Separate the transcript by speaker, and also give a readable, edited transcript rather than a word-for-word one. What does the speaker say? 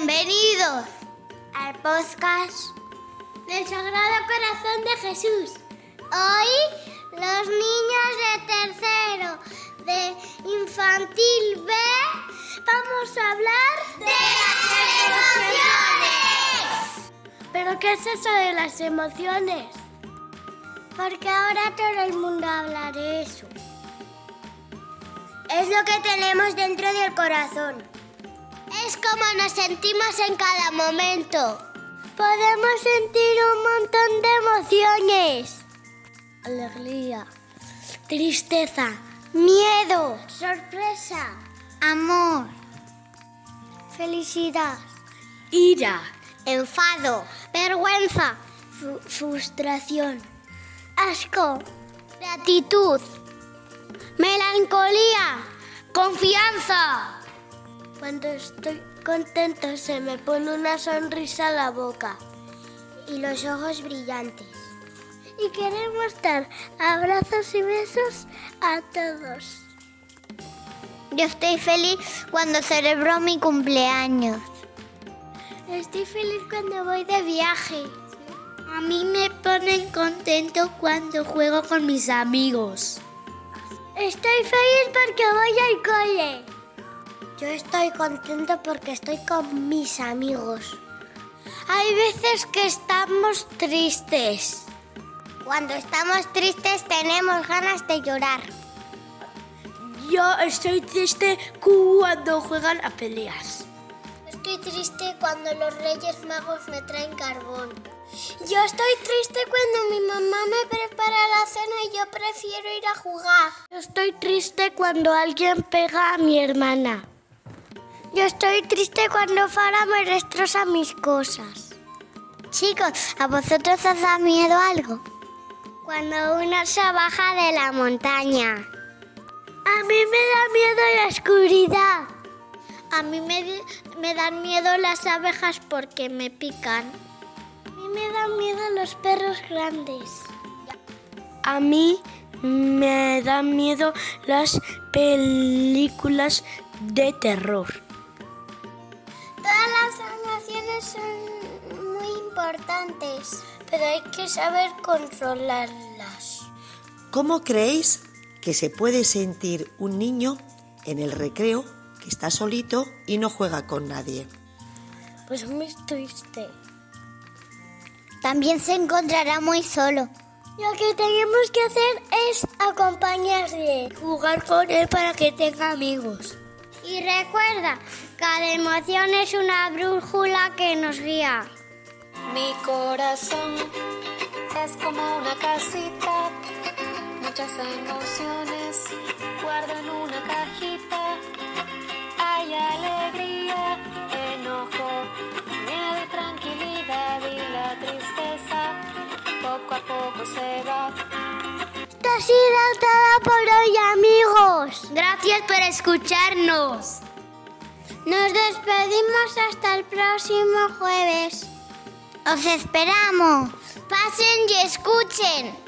Speaker 1: Bienvenidos al podcast del Sagrado Corazón de Jesús. Hoy los niños de tercero de infantil B vamos a hablar de las emociones. ¿Pero qué es eso de las emociones? Porque ahora todo el mundo habla de eso. Es lo que tenemos dentro del corazón. Es como nos sentimos en cada momento. Podemos sentir un montón de emociones. Alegría, tristeza, miedo, sorpresa, amor, felicidad, ira, enfado, vergüenza, frustración, asco, gratitud, melancolía, confianza. Cuando estoy contento se me pone una sonrisa en la boca y los ojos brillantes. Y queremos dar abrazos y besos a todos. Yo estoy feliz cuando celebro mi cumpleaños. Estoy feliz cuando voy de viaje. A mí me ponen contento cuando juego con mis amigos. Estoy feliz porque voy al cole. Yo estoy contento porque estoy con mis amigos. Hay veces que estamos tristes. Cuando estamos tristes tenemos ganas de llorar. Yo estoy triste cuando juegan a peleas. Estoy triste cuando los Reyes Magos me traen carbón. Yo estoy triste cuando mi mamá me prepara la cena y yo prefiero ir a jugar. Yo estoy triste cuando alguien pega a mi hermana. Yo estoy triste cuando Fara me destroza mis cosas. Chicos, ¿a vosotros os da miedo algo? Cuando uno se baja de la montaña. A mí me da miedo la oscuridad. A mí me dan miedo las abejas porque me pican. A mí me dan miedo los perros grandes. A mí me dan miedo las películas de terror. Todas las emociones son muy importantes, pero hay que saber controlarlas.
Speaker 2: ¿Cómo creéis que se puede sentir un niño en el recreo que está solito y no juega con nadie?
Speaker 1: Pues muy triste. También se encontrará muy solo. Lo que tenemos que hacer es acompañarle, jugar con él para que tenga amigos. Y recuerda, cada emoción es una brújula que nos guía.
Speaker 3: Mi corazón es como una casita, muchas emociones guardo en una cajita. Hay alegría, enojo, miedo y tranquilidad, y la tristeza poco a poco se va.
Speaker 1: Esto ha sido todo por hoy, amigos. Gracias por escucharnos. Nos despedimos hasta el próximo jueves. Os esperamos. Pasen y escuchen.